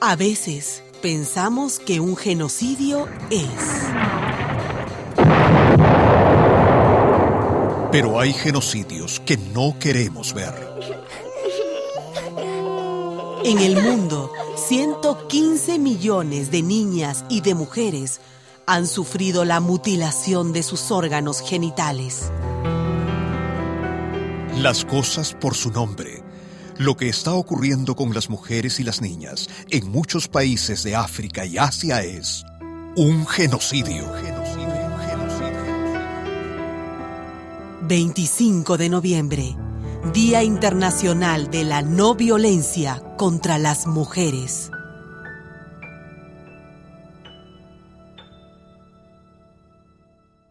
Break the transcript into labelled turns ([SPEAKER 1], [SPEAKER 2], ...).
[SPEAKER 1] A veces pensamos que un genocidio es.
[SPEAKER 2] Pero hay genocidios que no queremos ver.
[SPEAKER 1] En el mundo, 115 millones de niñas y de mujeres han sufrido la mutilación de sus órganos genitales.
[SPEAKER 2] Las cosas por su nombre. Lo que está ocurriendo con las mujeres y las niñas en muchos países de África y Asia es un genocidio.
[SPEAKER 1] 25 de noviembre, Día Internacional de la No Violencia contra las Mujeres.